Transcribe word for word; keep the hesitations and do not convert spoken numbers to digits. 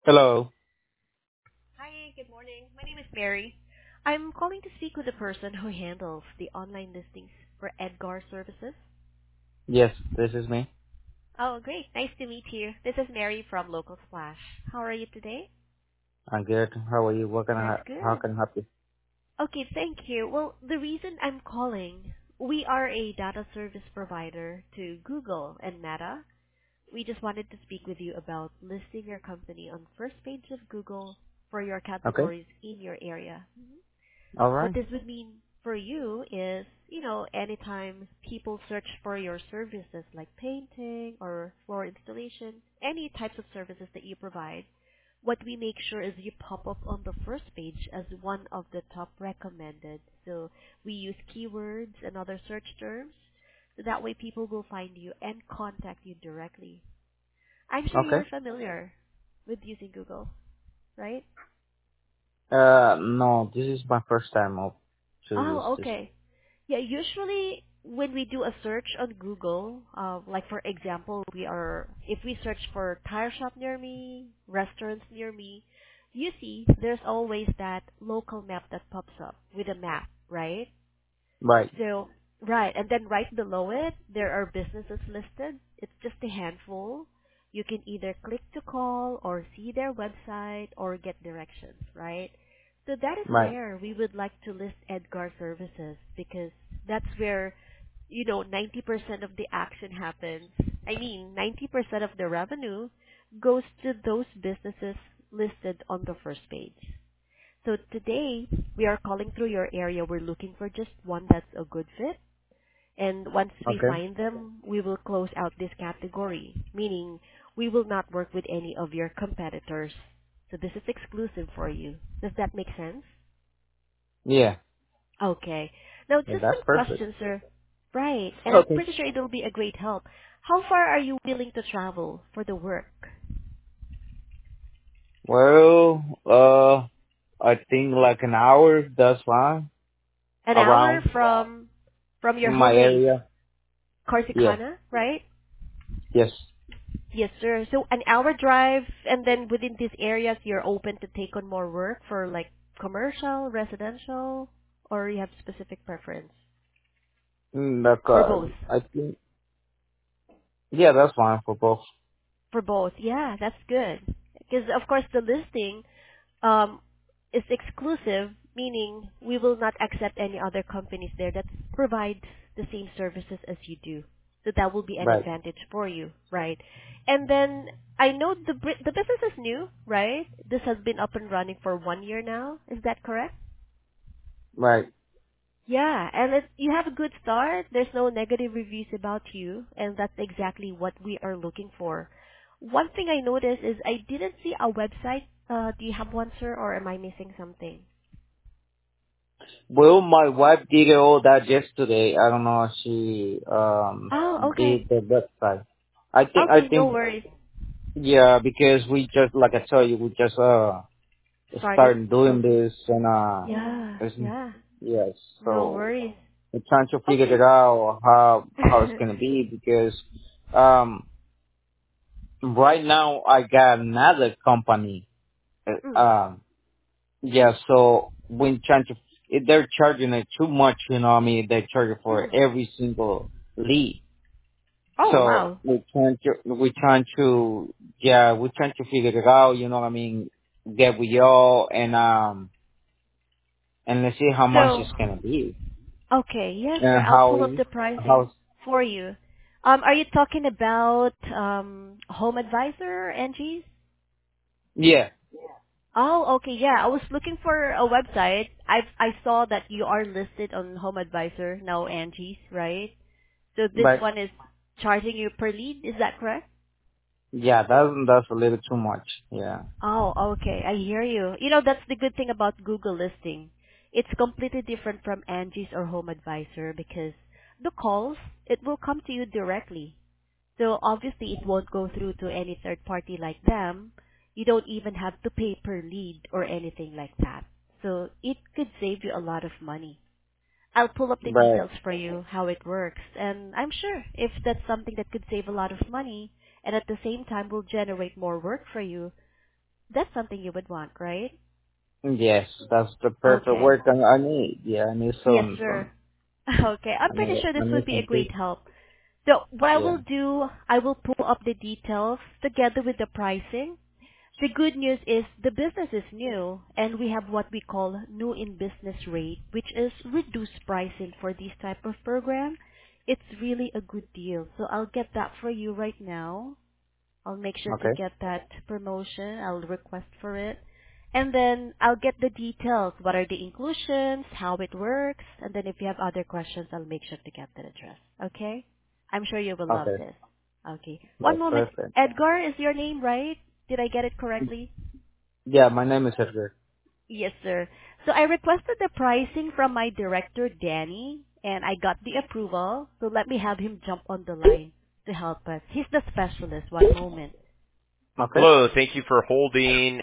Hello. Hi, good morning. My name is Mary. I'm calling to speak with the person who handles the online listings for Edgar Services. Yes, this is me. Oh, great. Nice to meet you. This is Mary from Local Splash. How are you today? I'm good. How are you? What can That's I? How good. can I help you? Okay, thank you. Well, the reason I'm calling, we are a data service provider to Google and Meta. We just wanted to speak with you about listing your company on first page of Google for your Okay. categories in your area. All What right. this would mean for you is, you know, anytime people search for your services like painting or floor installation, any types of services that you provide, what we make sure is you pop up on the first page as one of the top recommended. So we use keywords and other search terms. So that way people will find you and contact you directly. I'm sure Okay. you're familiar with using Google, right? Uh, no, this is my first time of to use Oh, this. okay. Yeah, usually when we do a search on Google, uh, like for example, we are if we search for tire shop near me, restaurants near me, you see there's always that local map that pops up with a map, right? Right. So, right, and then right below it, there are businesses listed. It's just a handful. You can either click to call or see their website or get directions, right? So that is Right. where we would like to list Edgar services because that's where, you know, ninety percent of the action happens. I mean, ninety percent of the revenue goes to those businesses listed on the first page. So today, we are calling through your area. We're looking for just one that's a good fit. And once we Okay. find them, we will close out this category, meaning we will not work with any of your competitors. So this is exclusive for you. Does that make sense? Yeah. Okay. Now, Yeah, just that's some perfect. questions, sir. Right. And I'm Okay. pretty sure it'll be a great help. How far are you willing to travel for the work? Well, uh, I think like an hour. That's fine. An hour Around from from your my home base, area. Yeah. Corsicana, right? Yes. Yes, sir. So an hour drive, and then within these areas, you're open to take on more work for like commercial, residential, or you have specific preference Mm, like for uh, both? I think. Yeah, that's fine for both. For both, yeah, that's good. Because of course the listing um, is exclusive, meaning we will not accept any other companies there that provide the same services as you do. So that will be an Right. advantage for you, right? And then I know the bri- the business is new, right? This has been up and running for one year now. Is that correct? Right. Yeah, and it, you have a good start. There's no negative reviews about you, and that's exactly what we are looking for. One thing I noticed is I didn't see a website. Uh, do you have one, sir, or am I missing something? Well, my wife did all that yesterday. I don't know if she um Oh, okay. did the website. I think I Okay, no think worries. yeah, because we just like I told you, we just uh Started? started doing this and uh Yeah, it's, yeah. yes, No so worries. we're trying to figure it Okay. out how how it's gonna be because um right now I got another company. uh, mm, Um yeah, so when trying to if they're charging it too much, you know what I mean, they're charging for mm. every single lead. Oh, So wow. we're trying to we're trying to yeah, we're trying to figure it out, you know what I mean, get with y'all and um and let's see how much So, it's gonna be. okay, yes, sir. And I'll how pull up the how pricing for you. Um, are you talking about um, Home Advisor, Angie's? yeah, Oh, okay, yeah. I was looking for a website. I I saw that you are listed on Home Advisor now, Angie's, right? So this but one is charging you per lead. Is that correct? yeah, that's that's a little too much. Yeah. Oh, okay. I hear you. You know, that's the good thing about Google listing. It's completely different from Angie's or Home Advisor because the calls, it will come to you directly. So obviously it won't go through to any third party like them. You don't even have to pay per lead or anything like that. So it could save you a lot of money. I'll pull up the But details for you, how it works. And I'm sure if that's something that could save a lot of money and at the same time will generate more work for you, That's something you would want, right? Yes, that's the perfect Okay. work I, I need. Yeah, I need Yes, some sir. some. Okay. I'm I pretty need sure I this need would be a some great people. help. So what I Yeah. will do, I will pull up the details together with the pricing. The good news is the business is new and we have what we call new in business rate, which is reduced pricing for this type of program. It's really a good deal. So I'll get that for you right now. I'll make sure to Okay. get that promotion. I'll request for it. And then I'll get the details. What are the inclusions, how it works, and then if you have other questions, I'll make sure to get that address. Okay? I'm sure you will love Okay. this. Okay. One That's moment. perfect. Edgar is your name, right? Did I get it correctly? Yeah, my name is Edgar. Yes, sir. So I requested the pricing from my director, Danny, and I got the approval. So let me have him jump on the line to help us. He's the specialist. One moment. Okay. Hello, thank you for holding.